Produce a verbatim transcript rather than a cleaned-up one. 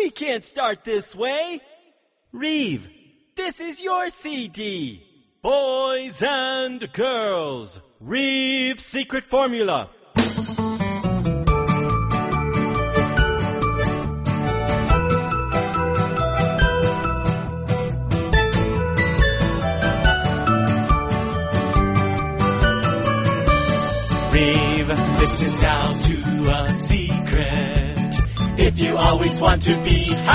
We can't start this way. Reeve, this is your C D. Boys and girls, Reeve's secret formula. Reeve, listen now to a secret. If you always want to be happy,